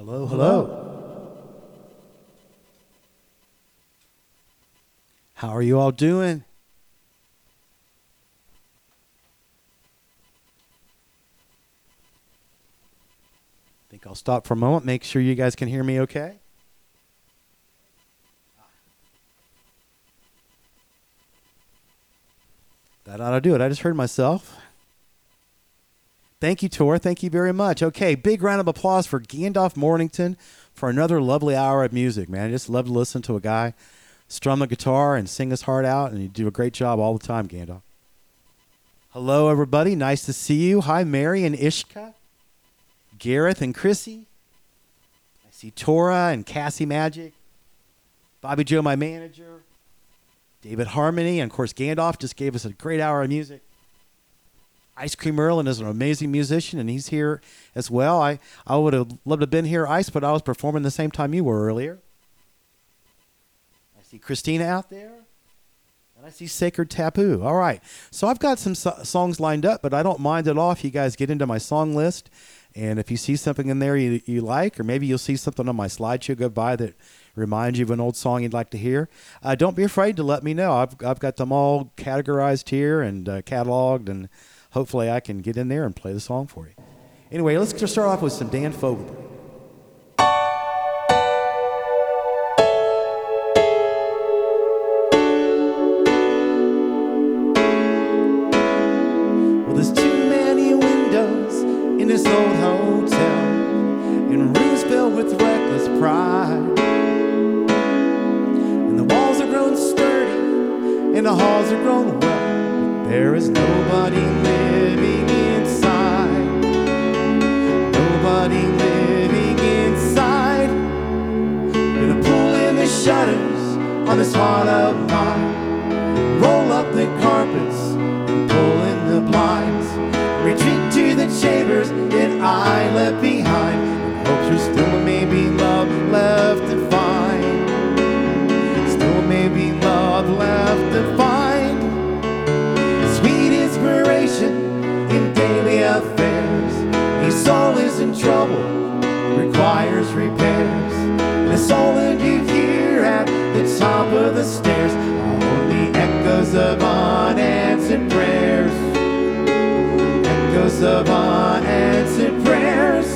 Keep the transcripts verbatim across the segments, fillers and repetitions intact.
Hello, hello. How are you all doing? I think I'll stop for a moment, make sure you guys can hear me okay. That ought to do it. I just heard myself. Thank you, Tor. Thank you very much. Okay, big round of applause for Gandalf Mornington for another lovely hour of music, man. I just love to listen to a guy strum the guitar and sing his heart out, and you do a great job all the time, Gandalf. Hello, everybody. Nice to see you. Hi, Mary and Ishka, Gareth and Chrissy. I see Tora and Cassie Magic, Bobby Joe, my manager, David Harmony, and, of course, Gandalf just gave us a great hour of music. Ice Cream Merlin is an amazing musician, and he's here as well. I, I would have loved to have been here, Ice, but I was performing the same time you were earlier. I see Christina out there, and I see Sacred Taboo. All right, so I've got some so- songs lined up, but I don't mind at all if you guys get into my song list, and if you see something in there you, you like, or maybe you'll see something on my slideshow go by that reminds you of an old song you'd like to hear, uh, don't be afraid to let me know. I've, I've got them all categorized here and uh, cataloged, and hopefully I can get in there and play the song for you. Anyway, let's just start off with some Dan Fogelberg. Well, there's too many windows in this old hotel, and rooms filled with reckless pride. And the walls are grown sturdy, and the halls are grown well. There is nobody living inside. Nobody living inside. Gonna pull in the shutters on this heart of mine. Roll up the carpets and pull in the blinds. Retreat to the chambers that I left behind. And hope there's still maybe love left to find. Still maybe love left to find. In daily affairs, a soul is in trouble, requires repairs. The soul that you hear at the top of the stairs are only echoes of unanswered prayers. Echoes of unanswered prayers.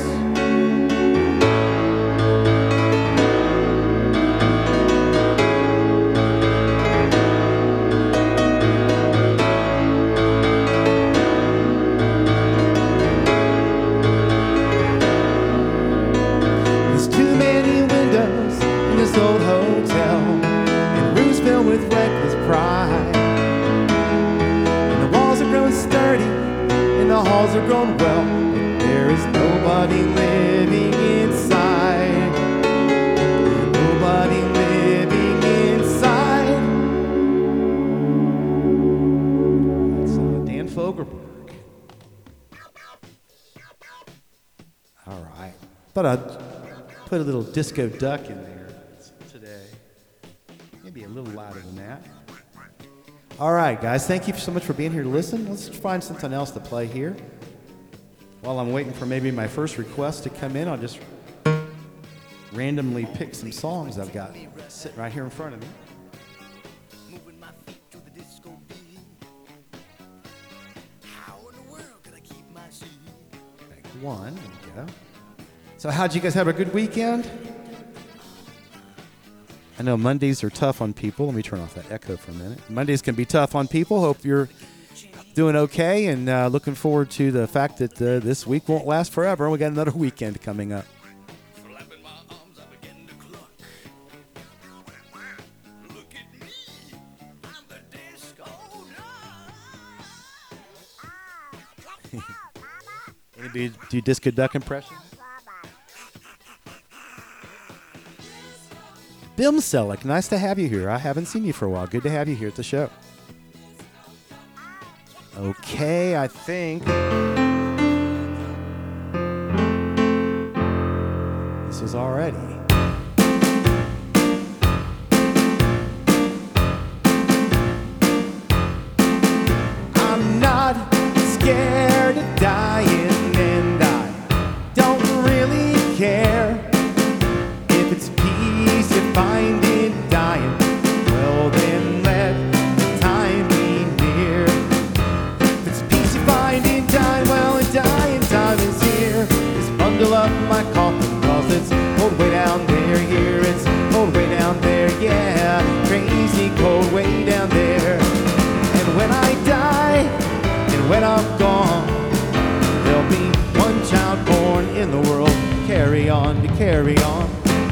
Old hotel and rooms filled with reckless pride. And the walls are grown sturdy and the halls are grown well, but there is nobody living inside. Nobody living inside. That's uh, Dan Fogelberg. All right, but I put a little disco duck in there. Maybe a little louder than that. All right, guys, thank you so much for being here to listen. Let's find something else to play here. While I'm waiting for maybe my first request to come in, I'll just randomly pick some songs I've got sitting right here in front of me. Pick one, there we go. So how'd you guys have a good weekend? I know Mondays are tough on people. Let me turn off that echo for a minute. Mondays can be tough on people. Hope you're doing okay, and uh, looking forward to the fact that uh, this week won't last forever. We got another weekend coming up. Anybody do disco duck impressions? Bim Selleck, nice to have you here. I haven't seen you for a while. Good to have you here at the show. Okay, I think this is already. I'm not scared of dying, and I don't really care. when I'm gone, there'll be one child born in the world to carry on, to carry on.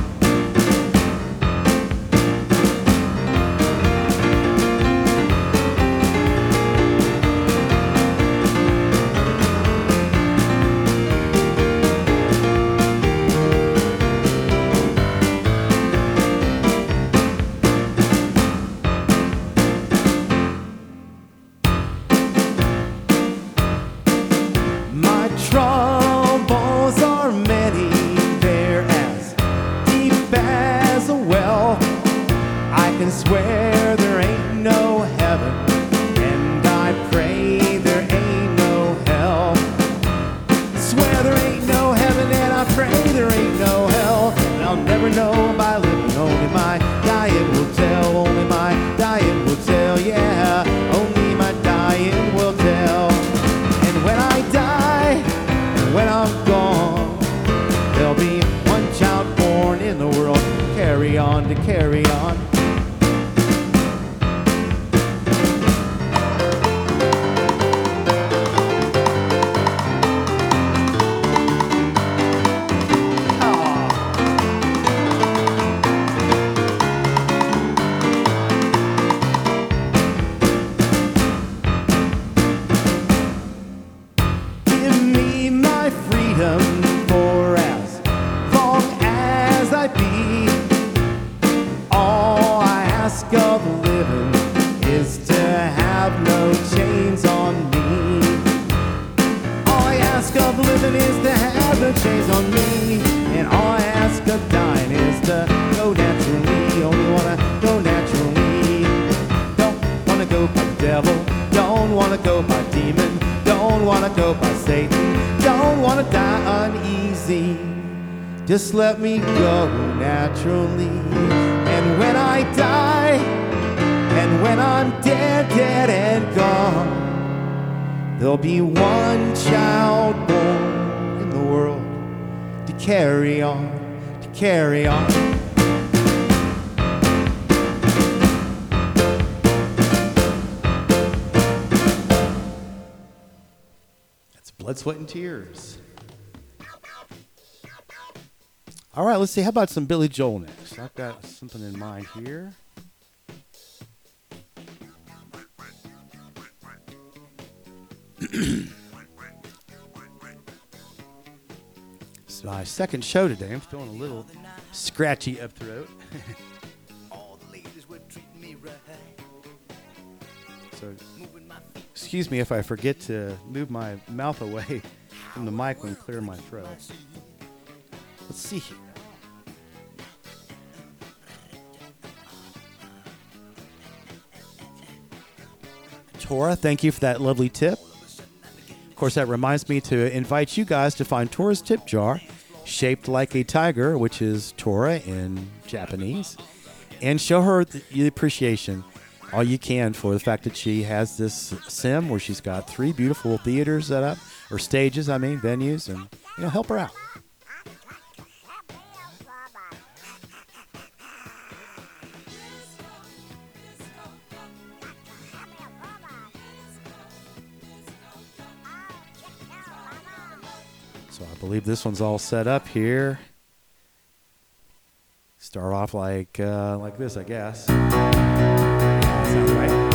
Troubles are many, they're as deep as a well. I can swear there ain't no heaven, and I pray there ain't no hell. Swear there ain't no heaven, and I pray there ain't no hell. And I'll never know by living, only my dying will tell, only my dying will tell, yeah, only my dying will tell. And when I die, when I'm gone, there'll be one child born in the world to carry on, to carry on. For as long as I be, all I ask of living is to have no chains on me. All I ask of living is to have no chains on me. And all I ask of dying is to go naturally. Only wanna go naturally. Don't wanna go by the devil, don't wanna go by demon, don't wanna go by Satan, don't wanna die uneasy. Just let me go naturally. And when I die, and when I'm dead, dead and gone, there'll be one child born in the world to carry on, to carry on. Blood, Sweat, and Tears. All right, let's see. How about some Billy Joel next? I've got something in mind here. It's my second show today. I'm feeling a little scratchy up throat. So, excuse me if I forget to move my mouth away from the mic when clearing my throat. Let's see here. Tora, thank you for that lovely tip. Of course, that reminds me to invite you guys to find Tora's tip jar, shaped like a tiger, which is Tora in Japanese, and show her the appreciation all you can for the fact that she has this sim where she's got three beautiful theaters set up, or stages, I mean, venues, and, you know, help her out. So I believe this one's all set up here. Start off like uh, like this, I guess. Sounds right.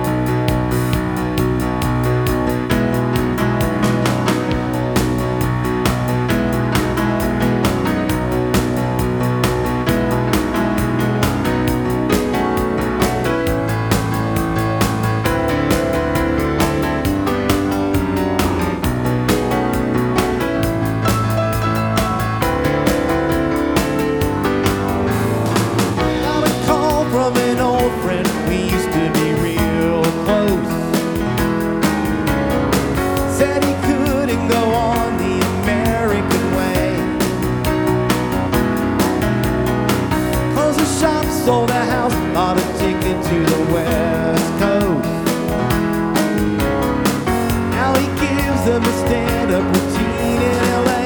Sold a house, bought a ticket to the West Coast. Now he gives them a stand-up routine in L A.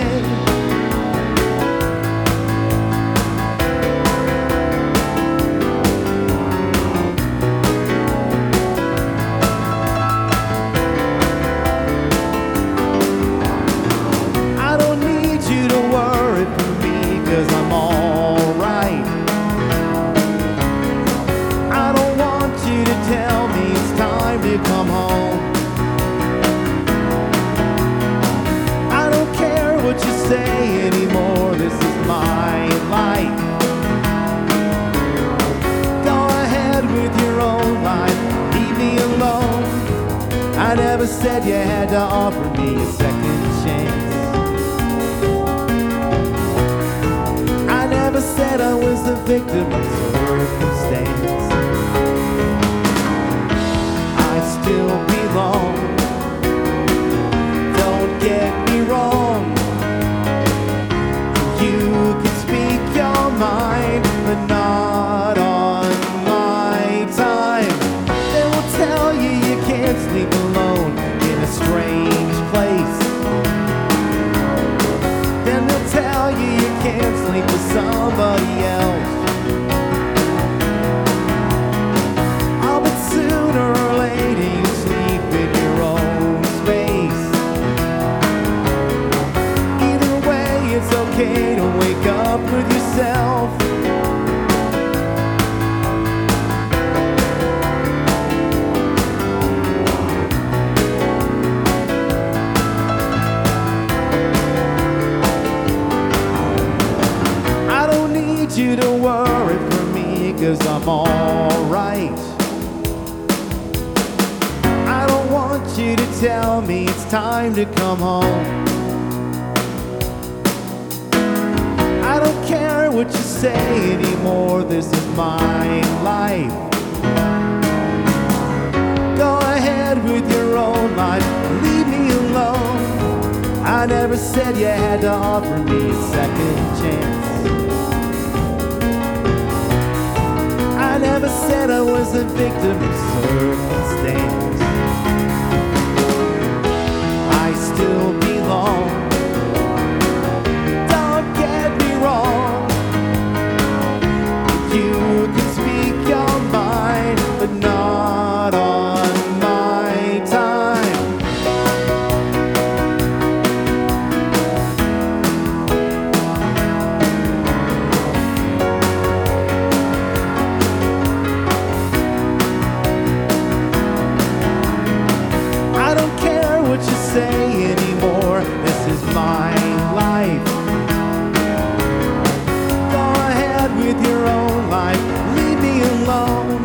life, leave me alone. I never said you had to offer me a second chance. I never said I was the victim of circumstance. I still belong. Don't get me wrong. You can speak your mind, but not on my time. They will tell you you can't sleep alone in a strange place. Then they'll tell you you can't sleep with somebody else. Oh, but sooner or later you sleep in your own space. Either way, it's okay to wake up with yourself. I don't need you to worry for me, 'cause I'm alright. I don't want you to tell me it's time to come home. I don't care what you say anymore, this is my life. Go ahead with your own life, leave me alone. I never said you had to offer me a second chance. I never said I was a victim of circumstance. I still belong. Don't get me wrong. You can speak your mind, but not on my time. I don't care what you say anymore, this is my life. Go ahead with your own life, leave me alone.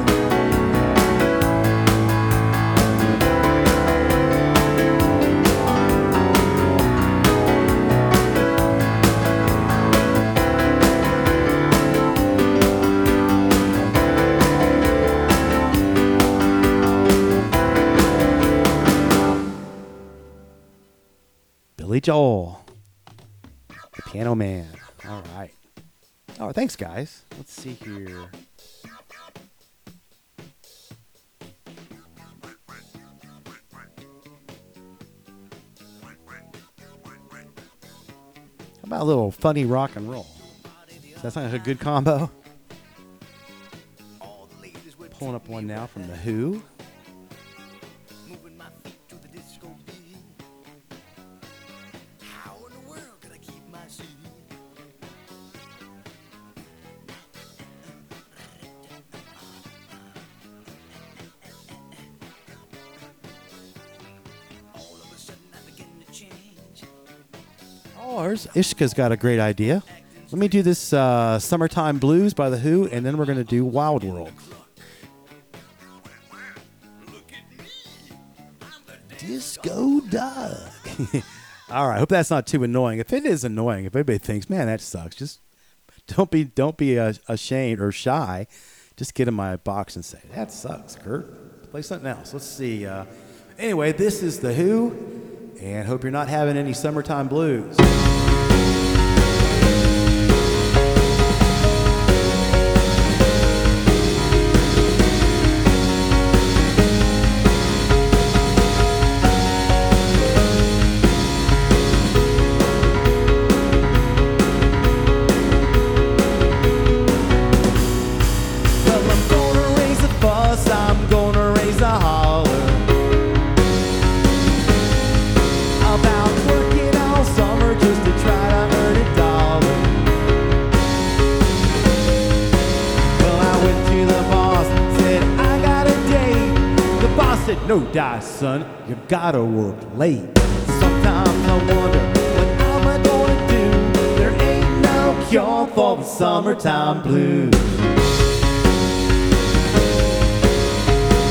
Billy Joel, the Piano Man. All right. Oh, thanks, guys. Let's see here. How about a little funny rock and roll? Does that sound like a good combo? Pulling up one now from The Who. Oh, Ishka's got a great idea. Let me do this uh, Summertime Blues by The Who, and then we're going to do Wild World. Disco Duck. All right, hope that's not too annoying. If it is annoying, if anybody thinks, man, that sucks, just don't be don't be uh, ashamed or shy. Just get in my box and say, that sucks, Kurt. Play something else. Let's see. Uh, anyway, this is The Who, and hope you're not having any summertime blues. No die, son, you gotta work late. Sometimes I wonder, what am I gonna do? There ain't no cure for the summertime blues.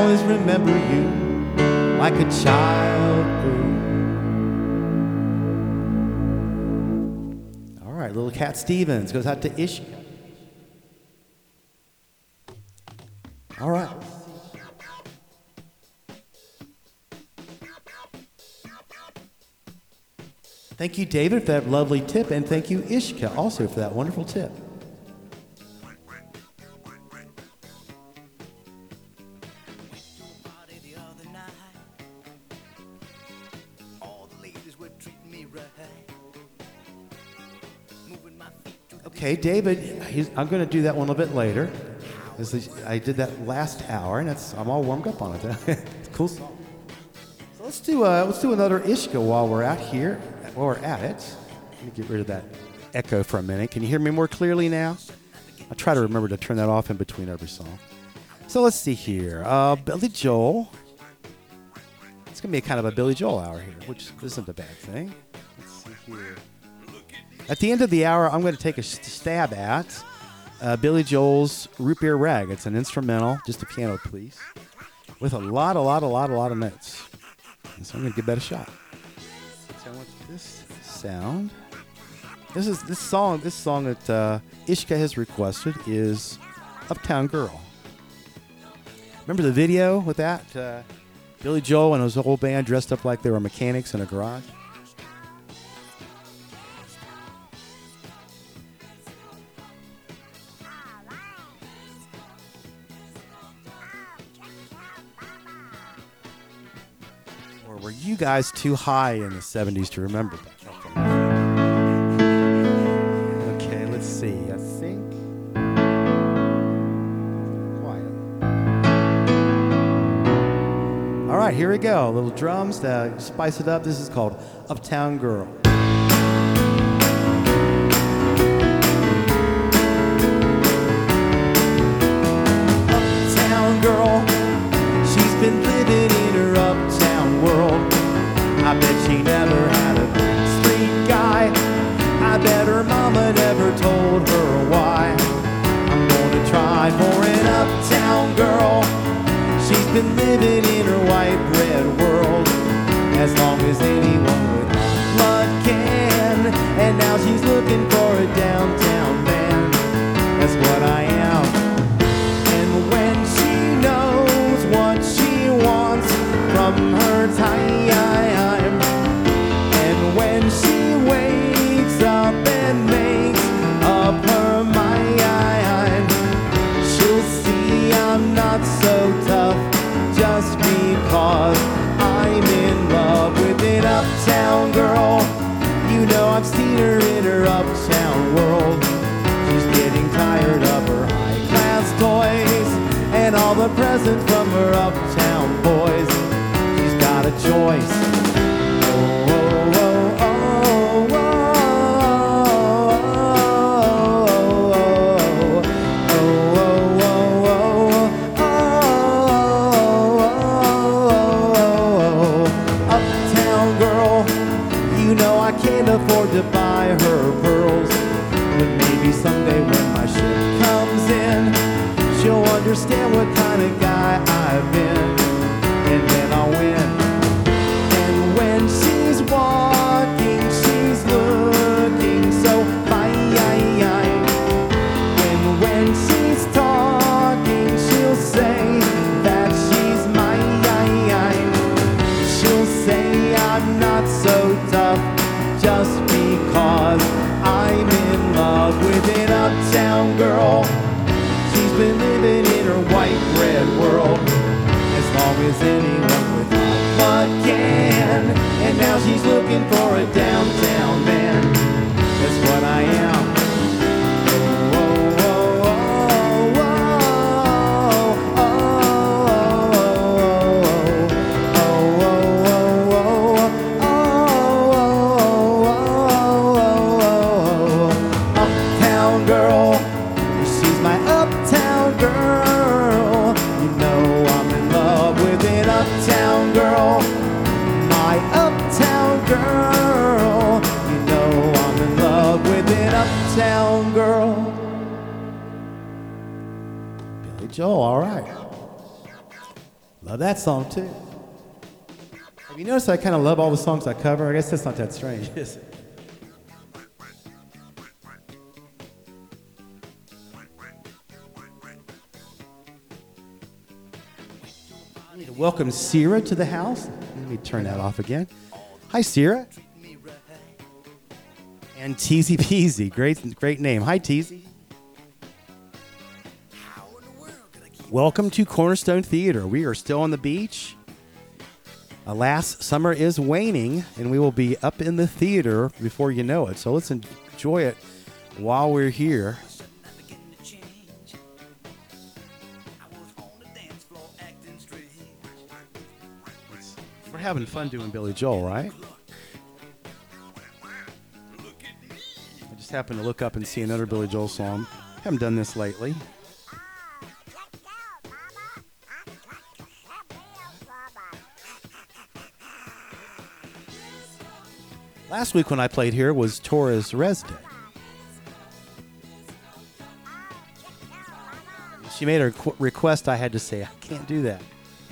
always remember you like a child grew. All right, little Cat Stevens goes out to Ishka. All right. Thank you, David, for that lovely tip, and thank you, Ishka, also for that wonderful tip. Okay, David, he's, I'm going to do that one a little bit later. This is, I did that last hour, and it's, I'm all warmed up on it. It's a cool song. So let's do uh, let's do another Ishka while we're out here. While we're at it, let me get rid of that echo for a minute. Can you hear me more clearly now? I try to remember to turn that off in between every song. So let's see here. Uh, Billy Joel. It's going to be a kind of a Billy Joel hour here, which isn't a bad thing. Let's see here. At the end of the hour, I'm going to take a stab at uh, Billy Joel's Root Beer Rag. It's an instrumental, just a piano piece, with a lot, a lot, a lot, a lot of notes. And so I'm going to give that a shot. So I want this sound. This is this song. This song that uh, Ishka has requested is "Uptown Girl." Remember the video with that? Uh, Billy Joel and his whole band dressed up like they were mechanics in a garage. Were you guys too high in the seventies to remember that? Okay, let's see. I think. Quiet. All right, here we go. A little drums to spice it up. This is called Uptown Girl. Uptown girl, she's been living in her uptown world. I bet she never had a street guy. I bet her mama never told her why. I'm gonna try for an uptown girl. She's been living in her white bread world as long as anyone with blood can. And now she's looking for a downtown man. That's what I am. And when she knows what she wants from her time, and when she wakes up and makes up her mind, she'll see I'm not so tough just because I'm in love with an uptown girl. You know I've seen her in her uptown world. She's getting tired of her high-class toys and all the presents from her uptown boys. She's got a choice. Oh, oh, oh, oh, oh, uptown girl, you know I can't afford to buy her pearls, but maybe someday when my ship comes in, she'll understand what kind of guy I've been, and then I'll win. And when she's walking, she's looking so fine. And when she's talking, she'll say that she's mine. She'll say I'm not so tough just because I'm in love with an uptown girl. She's been living in her white bread world as long as anyone with hot blood can. And now she's looking for a downtown man. That's what I am. Oh, oh, oh, oh, oh, oh, oh, uptown girl. She's my uptown girl. You know I'm in love with an uptown girl. My uptown girl. You know I'm in love with an uptown girl. Billy Joel, all right. Love that song too. Have you noticed I kind of love all the songs I cover? I guess that's not that strange, is it? I need to welcome Sierra to the house. Let me turn that off again. Hi, Sierra. And Teasy Peasy. Great, great name. Hi, Teasy. Welcome to Cornerstone Theater. We are still on the beach. Alas, summer is waning, and we will be up in the theater before you know it. So let's enjoy it while we're here. We're having fun doing Billy Joel, right? I just happened to look up and see another Billy Joel song. Haven't done this lately. Last week when I played here was Torres Res Day. She made a qu- request. I had to say, I can't do that.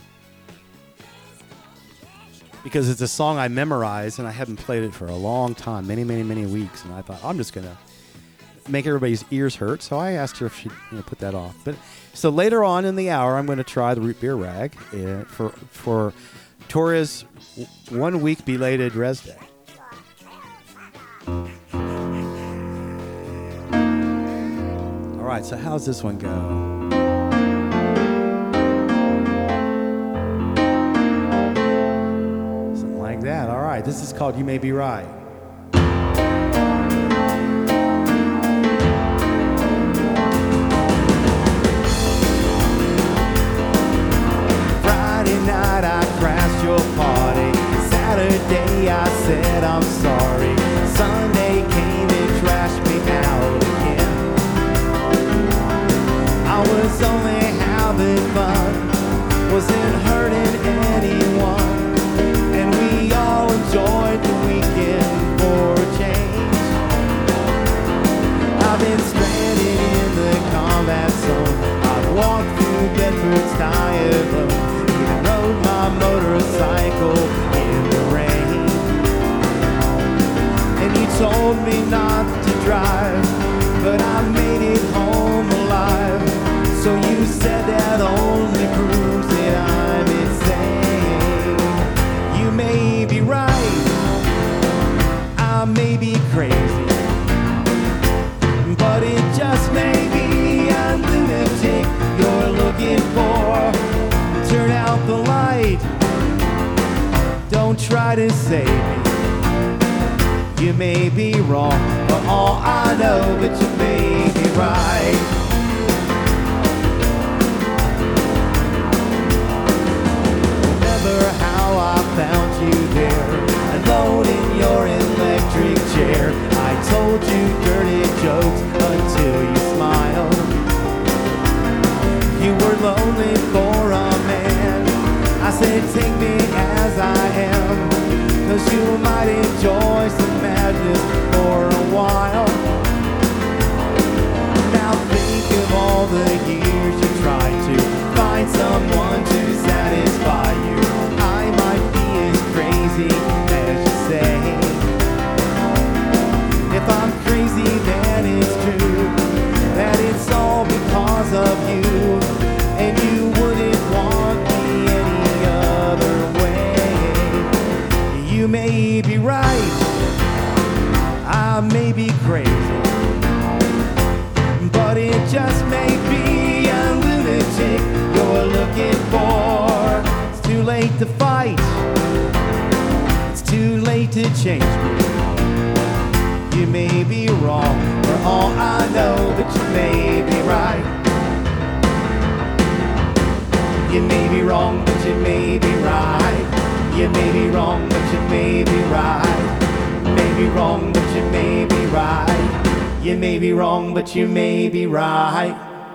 Because it's a song I memorized and I haven't played it for a long time, many, many, many weeks. And I thought, I'm just going to make everybody's ears hurt. So I asked her if she'd you know, put that off. But so later on in the hour, I'm going to try the root beer rag uh, for, for Torres one week belated Res Day. All right, so how's this one go? Something like that. All right, this is called You May Be Right. Friday night I crashed your party. Saturday I said I'm sorry. Sunday came and trashed me out again. I was only having fun, wasn't hurting anyone, and we all enjoyed the weekend for a change. I've been stranded in the combat zone. I've walked through Bedford's tired road, even rode my motorcycle in the rain. And you told me not to drive, but I made it home alive. So you said that only proves that I'm insane. You may be right, I may be crazy, but it just may be a lunatic you're looking for. Turn out the light, don't try to save me. You may be wrong for all I know, but you may be right. Remember how I found you there, alone in your electric chair. I told you dirty jokes until you smiled. You were lonely for a man. I said take me as I am, 'cause you might enjoy some madness for a while. Now think of all the years you tried to find someone to satisfy you. I might be as crazy as you say. If I'm crazy, then it's true that it's all because of you, and you wouldn't want me any other way. You may be right, I may be crazy, but it just may be a lunatic you're looking for. It's too late to fight, it's too late to change me. You may be wrong for all I know, but you may be right. You may be wrong, but you may be right. You may be wrong, but you may be right. You may be wrong, but you may be right. You may be wrong, but you may be right.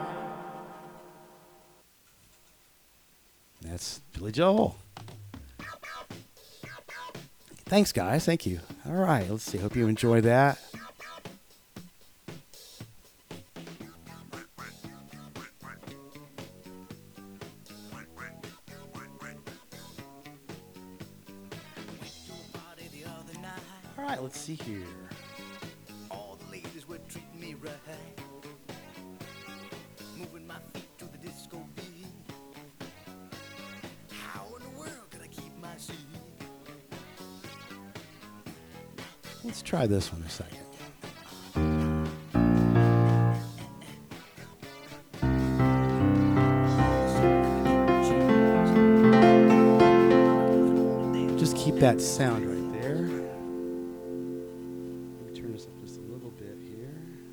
That's Billy Joel. Thanks, guys. Thank you. All right, let's see. Hope you enjoy that. right, let's see here. All the ladies were treating me right, moving my feet to the disco beat. How in the world could I keep my seat? Let's try this one a second. Just keep that sound right there. Let me turn this up just a little bit here.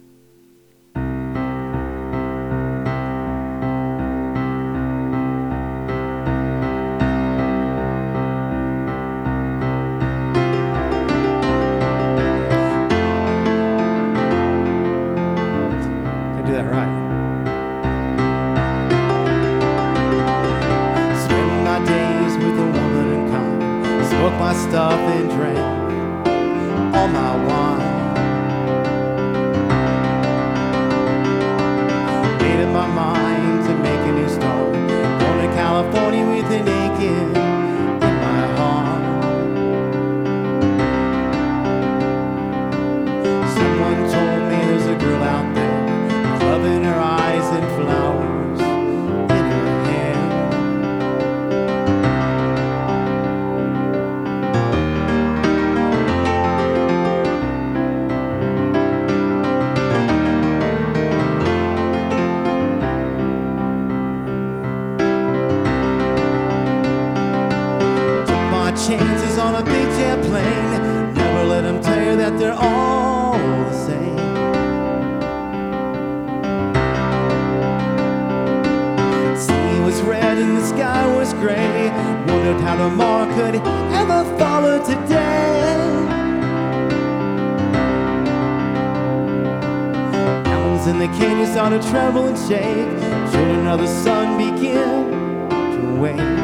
I do that right. Spend my days with a woman in common, smoke my stuff and drink all my wine. Made up my mind to make a new start, going to California with an aching in my heart. Someone told me there's a girl out there with love in her eyes and flowers in her hair. Took my chances on a big jet plane, never let them tell you that they're all the same. The sea was red and the sky was gray, wondered how tomorrow could ever follow today. Mountains in the canyon started to tremble and shake, children of the sun begin to wake.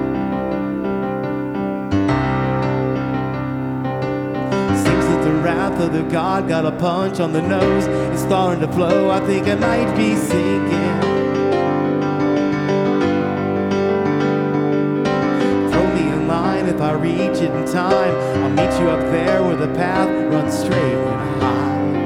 Seems that the wrath of the God got a punch on the nose. It's starting to flow, I think I might be sinking. Throw me in line if I reach it in time. I'll meet you up there where the path runs straight and high.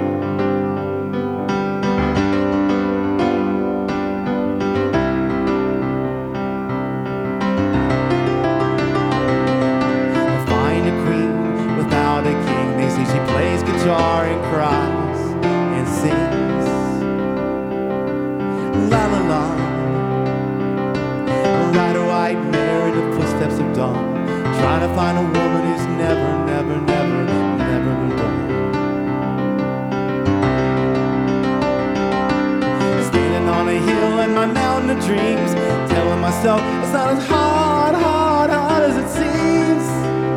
I find a queen without a king. They say she plays guitar and cries and sings. La la la. Ride a white mare in the footsteps of dawn, trying to find a woman who's never, never, never, never been born. Standing on a hill in my mountain of dreams, telling myself it's not as hard, hard, hard as it seems.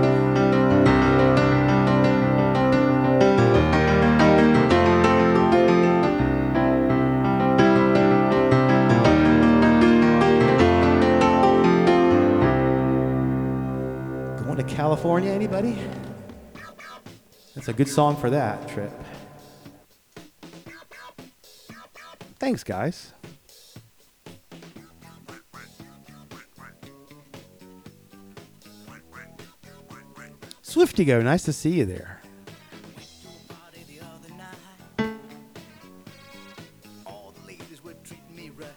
Going to California, anybody? That's a good song for that trip. Thanks, guys. Swifty Go, nice to see you there. Party the other night. All the ladies were treating me right,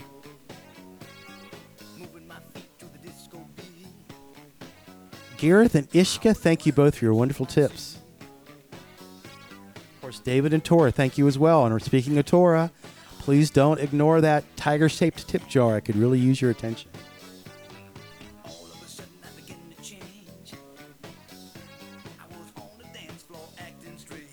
moving my feet to the disco beat. Gareth and Ishka, thank you both for your wonderful tips. Of course, David and Tora, thank you as well. And speaking of Tora, please don't ignore that tiger-shaped tip jar. I could really use your attention. All of a sudden I began to change. I was on the dance floor acting strange.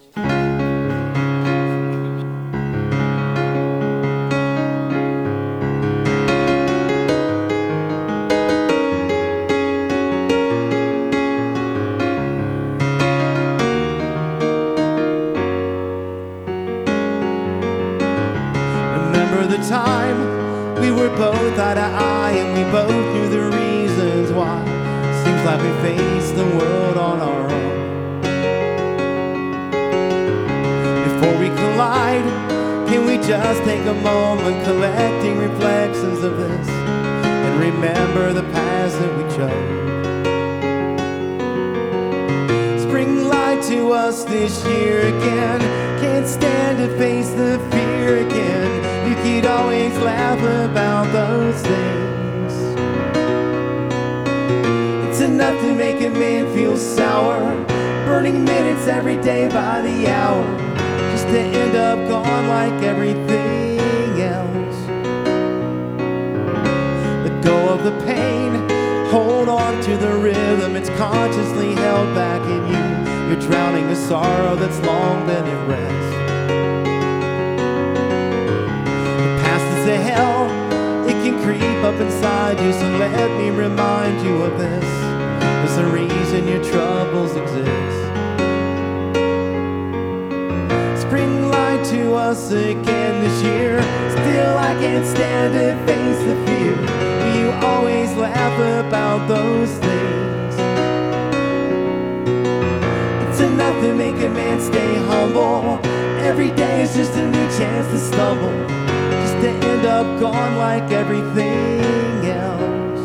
Remember the time we were both eye to eye and we both knew the reasons why. Seems like we faced the world on our own. Before we collide, can we just take a moment collecting reflections of this and remember the paths that we chose? Spring light to us this year again. Can't stand to face the fear again. You could always laugh about those things. It's enough to make a man feel sour, burning minutes every day by the hour, just to end up gone like everything else. Let go of the pain, hold on to the rhythm. It's consciously held back in you. You're drowning a sorrow that's long been at rest. The past is a hell, it can creep up inside you, so let me remind you of this. There's a reason your troubles exist. Spring lied to us again this year. Still I can't stand to face the fear. You always laugh about those things. It's enough to make a man stay humble. Every day is just a new chance to stumble, just to end up gone like everything else.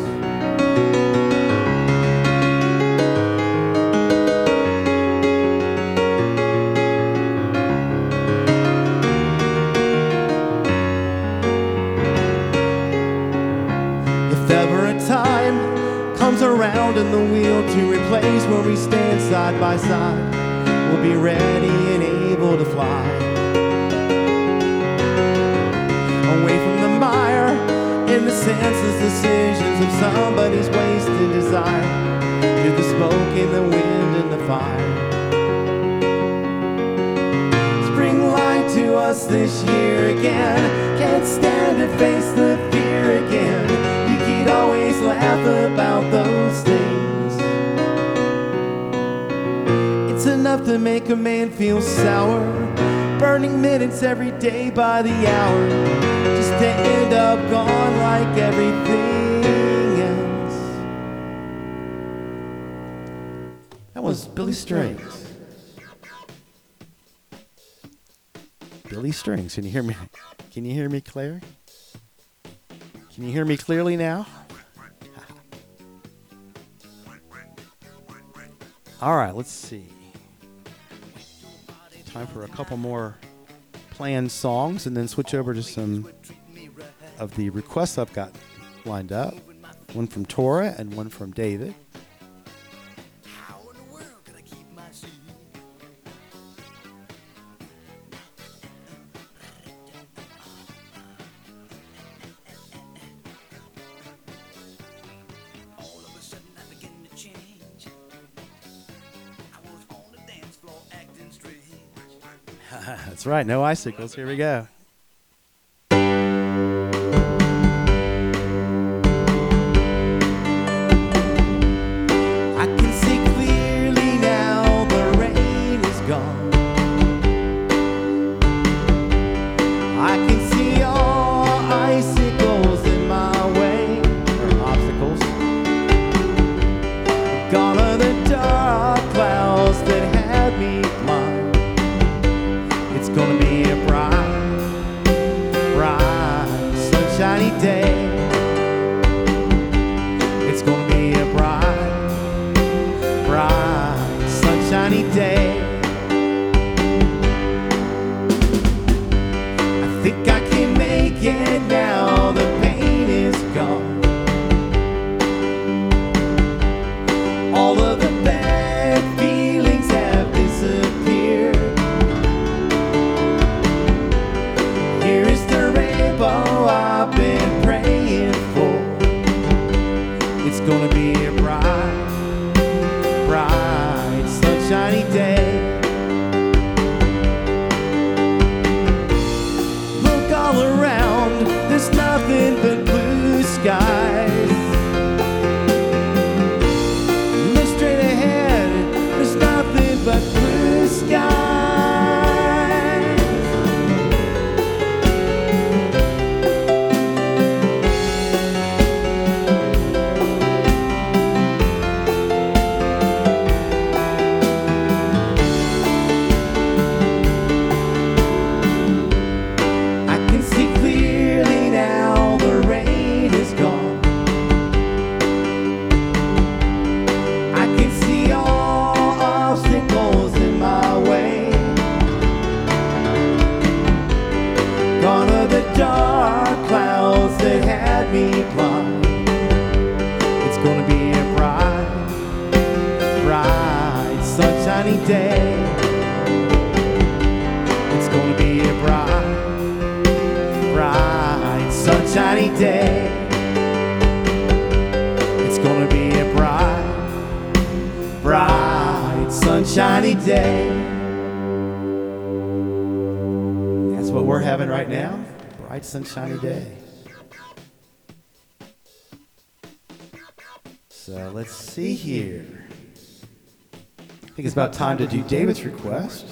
If ever a time comes around in the wheel to replace where we stand side by side, we'll be ready and able to fly away from the mire and the senseless decisions of somebody's wasted desire, through the smoke and the wind and the fire. Spring lied to us this year again. Can't stand to face the fear again. You could always laugh about those things. It's enough to make a man feel sour, burning minutes every day by the hour, just to end up gone like everything else. That was Billy Strings. Billy Strings. Can you hear me? Can you hear me, Claire? Can you hear me clearly now? All right, let's see. Time for a couple more planned songs and then switch over to some of the requests I've got lined up. One from Tora and one from David. How in the world could I keep my seat? All of a sudden I begin to change. I was on the dance floor acting strange. That's right, no icicles. Here we go. I can see clearly now the rain is gone. I can see all icicles in my way, or obstacles. Gone are the dark clouds that had me blind. It's gonna be a bright, bright, sunshiny day. It's gonna be a bright, bright, sunshiny day. I think I can make it now, the pain is gone. All of the bad feelings have disappeared. Here is the rainbow I've been praying for. It's gonna be a bright, bright, sunshiny day. Look all around, there's nothing but blue skies. Look straight ahead, there's nothing but blue skies. sunny day. That's what we're having right now. Bright, sunshiny day. So let's see here. I think it's about time to do David's request.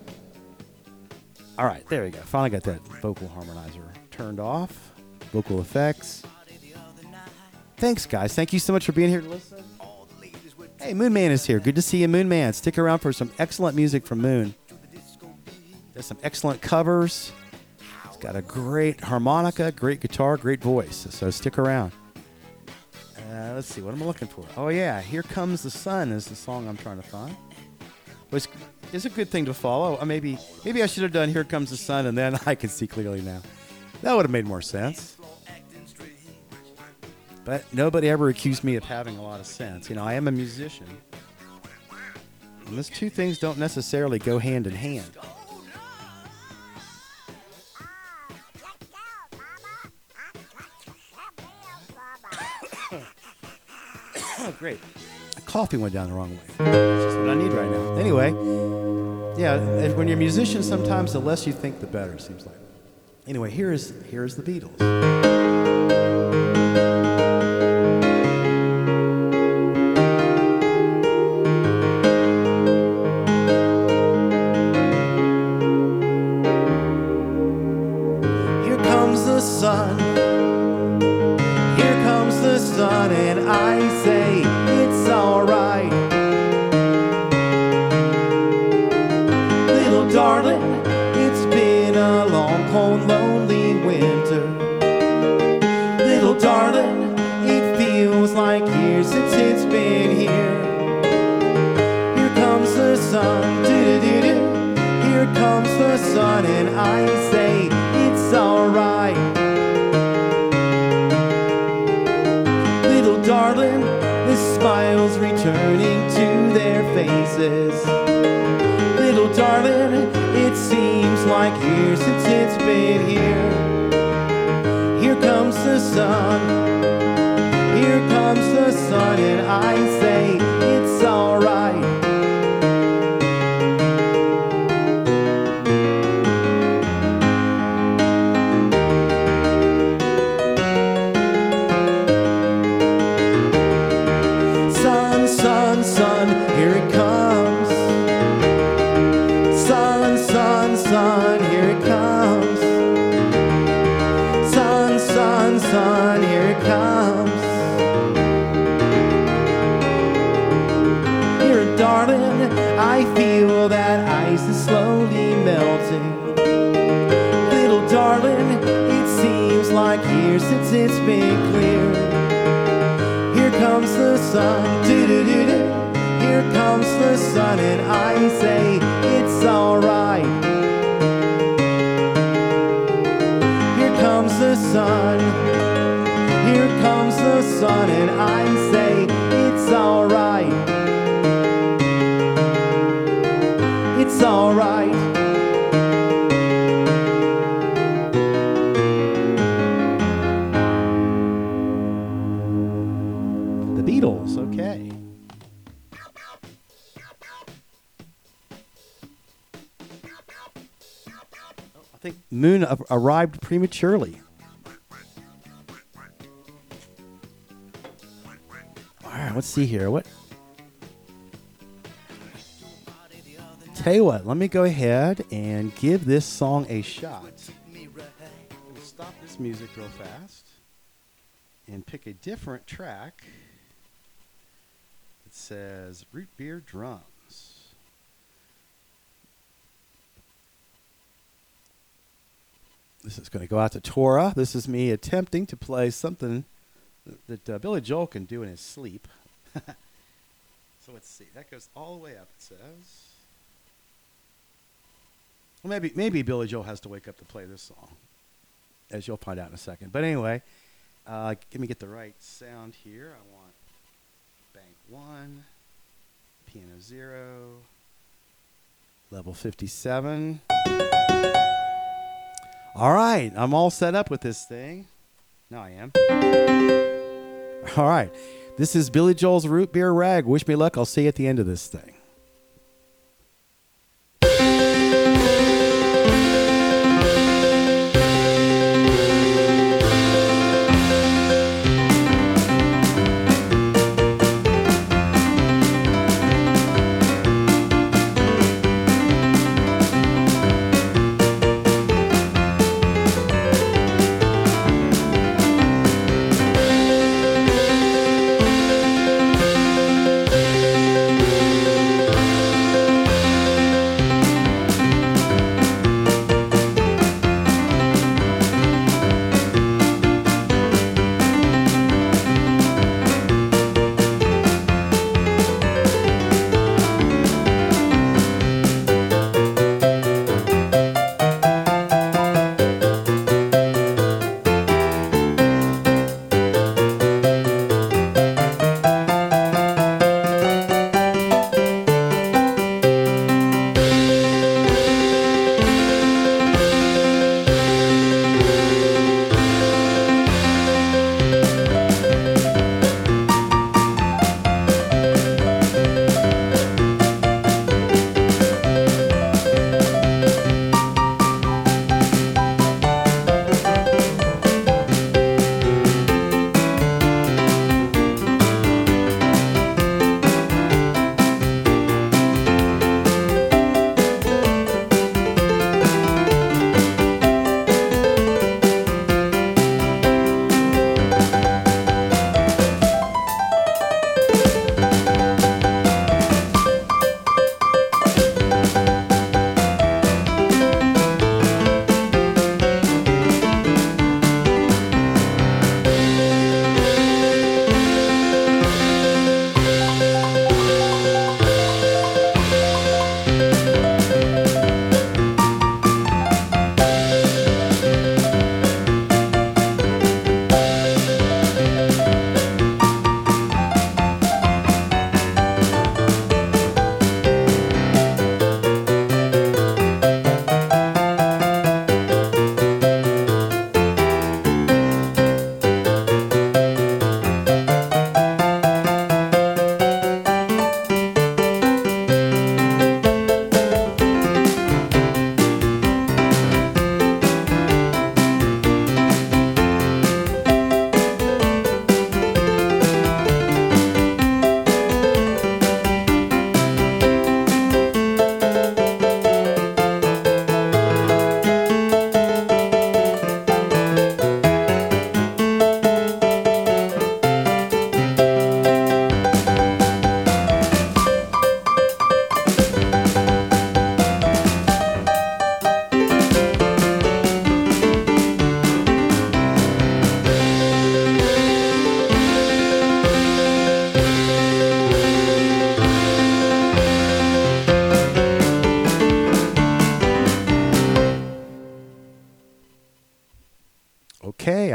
All right, there we go. Finally got that vocal harmonizer turned off. Vocal effects. Thanks, guys. Thank you so much for being here to listen. Hey, Moon Man is here. Good to see you, Moon Man. Stick around for some excellent music from Moon. There's some excellent covers. He's got a great harmonica, great guitar, great voice. So stick around. Uh, let's see. What am I looking for? Oh, yeah. Here Comes the Sun is the song I'm trying to find. It's, it's a good thing to follow. Uh, maybe, maybe I should have done Here Comes the Sun, and then I can see clearly now. That would have made more sense. But nobody ever accused me of having a lot of sense. You know, I am a musician. And those two things don't necessarily go hand in hand. Oh, great. Coffee went down the wrong way. That's just what I need right now. Anyway, yeah, when you're a musician, sometimes the less you think, the better, it seems like. Anyway, here is, here is the Beatles. Sun. Here comes the sun, and I say it's alright. Little darling, it's been a long, cold, lonely winter. Little darling, it feels like years since it's been here. Here comes the sun, doo-doo-doo-doo. Here comes the sun, and I say it's alright. Little darling, the smiles returning to their faces. Little darling, it seems like years since it's been here. Here comes the sun. Here comes the sun, and I say it's alright. Sun, sun, here it comes. Sun, sun, sun, here it comes. Sun, sun, sun, here it comes. Here, darling, I feel that ice is slowly melting. Little darling, it seems like years since it's been clear. Here comes the sun, doo-doo-doo-doo. Here comes the sun, and I say it's alright. Here comes the sun. Here comes the sun, and I say it's alright. It's alright. The Beatles, okay. I think Moon a- arrived prematurely. All right, let's see here. What? Tell you what, let me go ahead and give this song a shot. I'm going to stop this music real fast and pick a different track. It says Root Beer Drums. This is going to go out to Tora. This is me attempting to play something that, that uh, Billy Joel can do in his sleep. So let's see. That goes all the way up, it says. Well, maybe maybe Billy Joel has to wake up to play this song, as you'll find out in a second. But anyway, uh, let me get the right sound here. I want bank one, piano zero, level fifty-seven. All right, I'm all set up with this thing. Now I am. All right, this is Billy Joel's Root Beer Rag. Wish me luck. I'll see you at the end of this thing.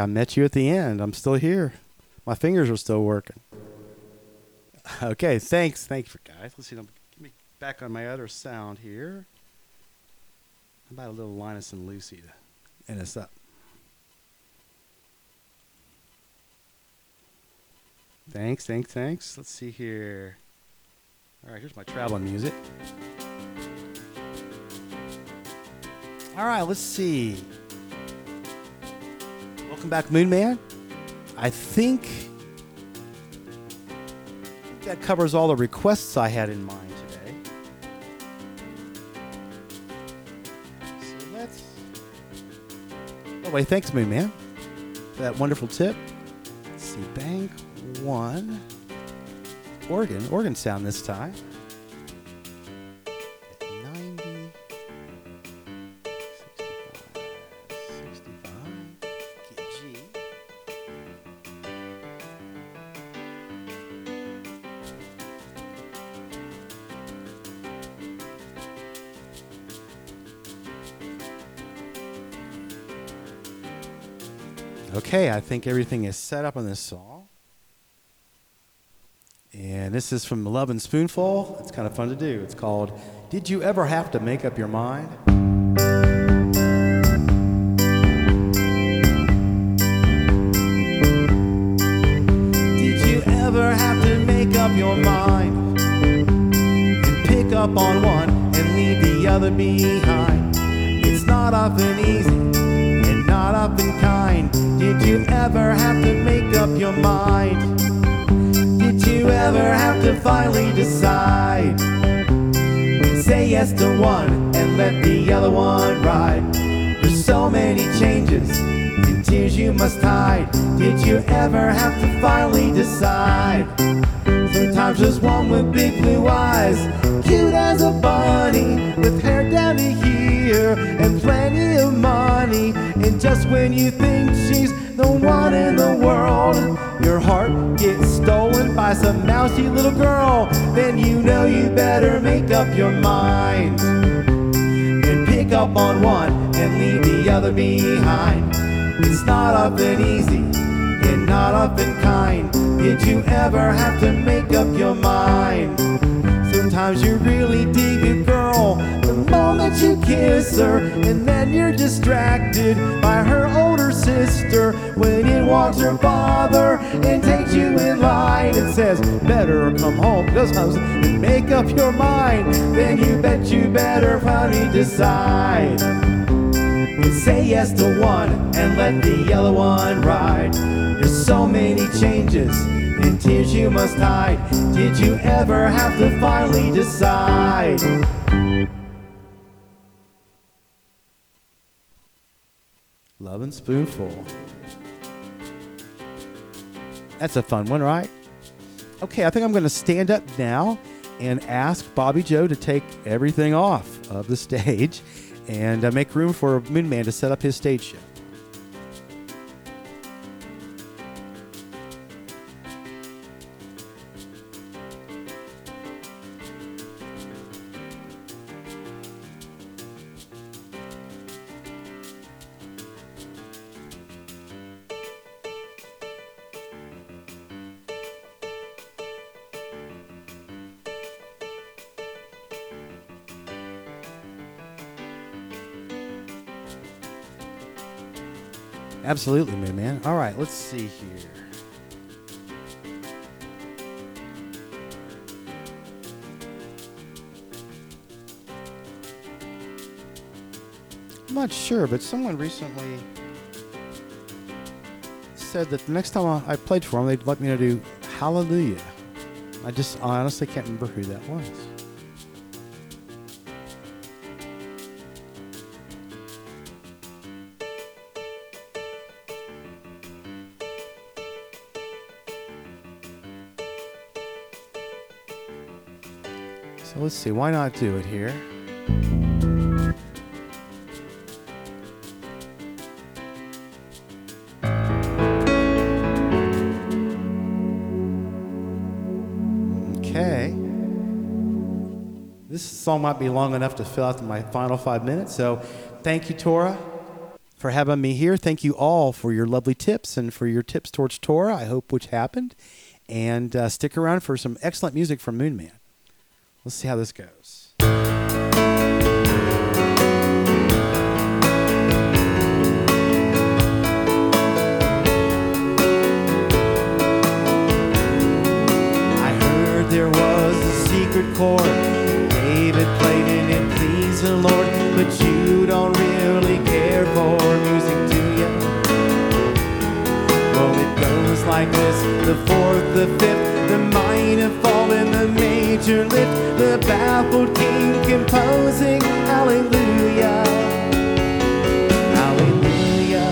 I met you at the end. I'm still here. My fingers are still working. Okay, thanks. Thanks for guys. Let's see. Let me back on my other sound here. How about a little Linus and Lucy to end us up? Thanks, thanks, thanks. Let's see here. All right, here's my traveling music. All right, let's see. Welcome back, Moon Man. I think that covers all the requests I had in mind today. So let's... Oh, wait, thanks, Moon Man, for that wonderful tip. Let's see, Bank One. Organ, organ sound this time. ninety, sixty-five, sixty-five, key G. Okay, I think everything is set up on this song. And this is from Love and Spoonful. It's kind of fun to do. It's called Did You Ever Have to Make Up Your Mind? Did you ever have to make up your mind and pick up on one and leave the other behind? It's not often easy and not often kind. Did you ever have to make up your mind? Did you ever have to finally decide? Say yes to one and let the other one ride. There's so many changes and tears you must hide. Did you ever have to finally decide? Sometimes there's one with big blue eyes, cute as a bunny, with hair down to here and plenty of money. And just when you think she's the one in the world, your heart gets stolen by some mousy little girl. Then you know you better make up your mind and pick up on one and leave the other behind. It's not often easy and not often kind. Did you ever have to make up your mind? Sometimes you really dig a girl the moment you kiss her, and then you're distracted by her older sister when in walks her father and takes you in line and says, better come home, cause I was, and make up your mind. Then you bet you better finally decide. And say yes to one and let the other one ride. There's so many changes and tears you must hide. Did you ever have to finally decide? Love and Spoonful. That's a fun one, right? Okay, I think I'm going to stand up now and ask Bobby Joe to take everything off of the stage and uh, make room for Moon Man to set up his stage show. Absolutely, Moon Man. All right, let's see here. I'm not sure, but someone recently said that the next time I played for them, they'd let me know to do Hallelujah. I just I honestly can't remember who that was. So let's see, why not do it here? Okay. This song might be long enough to fill out my final five minutes, so thank you, Tora, for having me here. Thank you all for your lovely tips and for your tips towards Torah, I hope which happened. And uh, stick around for some excellent music from Moon Man. Let's see how this goes. There was a secret chord, David played it and pleased the Lord, but you don't really care for music, do you? Well, it goes like this, the fourth, the fifth, the minor fall and the major lift, the baffled king composing, hallelujah, hallelujah,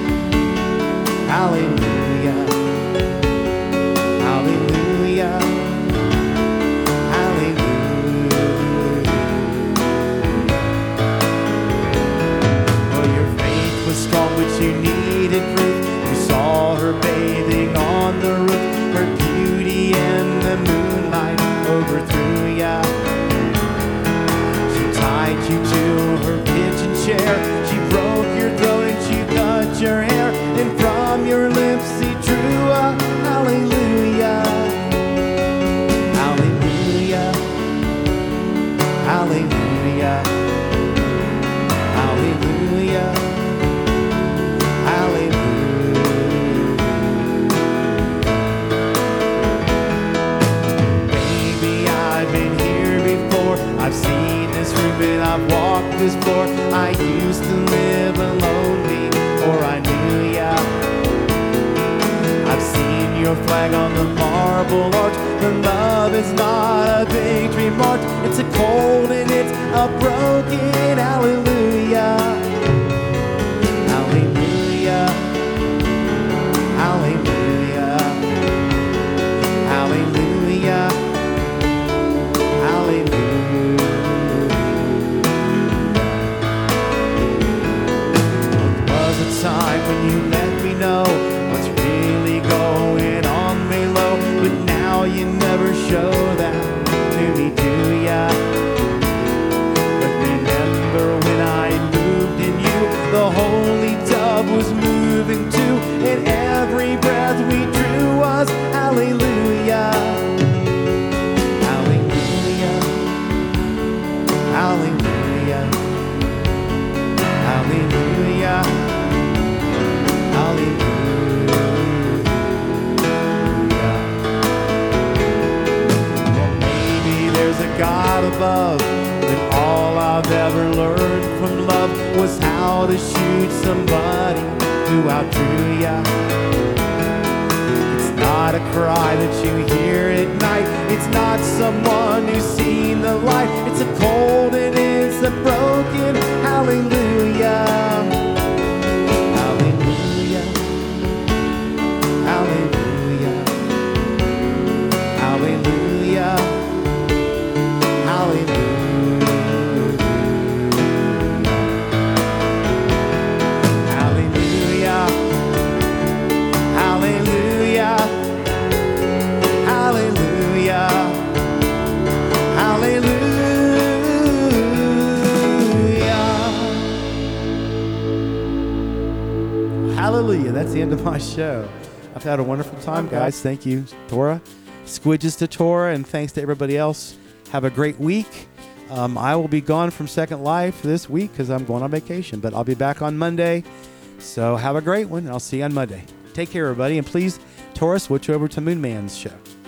hallelujah, hallelujah. Strong, but you needed proof. You saw her bathing on the roof. Her beauty and the moonlight overthrew ya. She tied you to her kitchen chair. She broke your throat and she cut your hair. And from your lips he drew a hallelujah. Hallelujah. Hallelujah. Hallelujah. I've seen this room and I've walked this floor. I used to live alone before I knew ya. I've seen your flag on the marble arch. The love is not a victory march. It's a cold and it's a broken hallelujah. Hallelujah. Hallelujah. Hallelujah. Hallelujah. Time when you let me know what's really going on below, but now you never show that to me, do ya? But remember when I moved in you, the holy dove was moving too, and every breath we drew was hallelujah, hallelujah, hallelujah, hallelujah. God above, but all I've ever learned from love was how to shoot somebody who outdrew ya. It's not a cry that you hear at night. It's not someone who's seen the light. It's a cold and it's a broken hallelujah. Hallelujah. Hallelujah. Hallelujah. Hallelujah. That's the end of my show. I've had a wonderful time, guys. Thank you, Torah. Squidges to Torah, and thanks to everybody else. Have a great week. Um, I will be gone from Second Life this week because I'm going on vacation, but I'll be back on Monday. So have a great one, and I'll see you on Monday. Take care, everybody, and please, Torah, switch over to Moon Man's show.